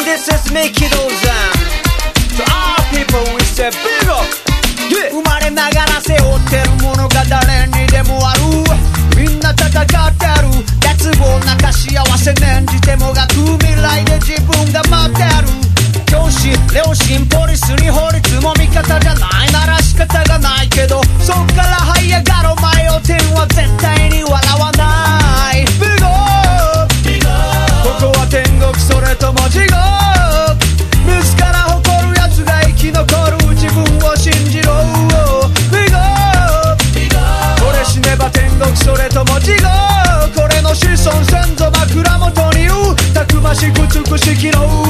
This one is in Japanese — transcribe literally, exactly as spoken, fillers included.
this is Mickey Dozan. To all people we say big up、yeah、生まれながら背負ってるものが誰にでもある。みんな戦ってる絶望なか幸せ念じてもがく未来で自分が待ってる。教師、両親、ポリスに法律も味方じゃないなら仕方がないけど、そっから這い上がろ前を天は絶対に笑わない。ビゴーここは天国それとも地獄。自ら誇る奴が生き残る自分を信じろ。ビゴーこれ死ねば天国それとも地獄。これの子孫先祖枕元にうたくましく美しきの